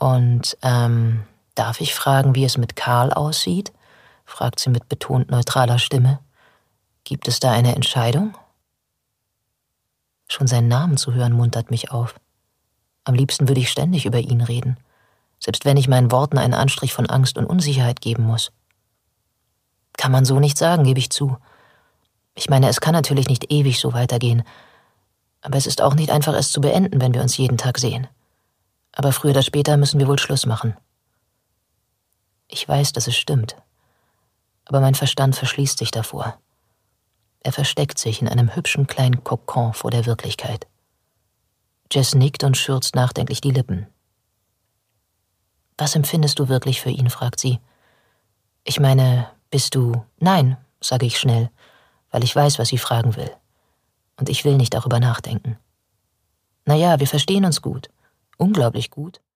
Und, darf ich fragen, wie es mit Karl aussieht?« fragt sie mit betont neutraler Stimme. »Gibt es da eine Entscheidung?« Schon seinen Namen zu hören muntert mich auf. Am liebsten würde ich ständig über ihn reden, selbst wenn ich meinen Worten einen Anstrich von Angst und Unsicherheit geben muss. Kann man so nicht sagen, gebe ich zu. Ich meine, es kann natürlich nicht ewig so weitergehen, aber es ist auch nicht einfach, es zu beenden, wenn wir uns jeden Tag sehen. Aber früher oder später müssen wir wohl Schluss machen. Ich weiß, dass es stimmt, aber mein Verstand verschließt sich davor. Er versteckt sich in einem hübschen kleinen Kokon vor der Wirklichkeit. Jess nickt und schürzt nachdenklich die Lippen. »Was empfindest du wirklich für ihn?« fragt sie. »Ich meine, bist du...« »Nein«, sage ich schnell, weil ich weiß, was sie fragen will. Und ich will nicht darüber nachdenken. »Naja, wir verstehen uns gut. Unglaublich gut.«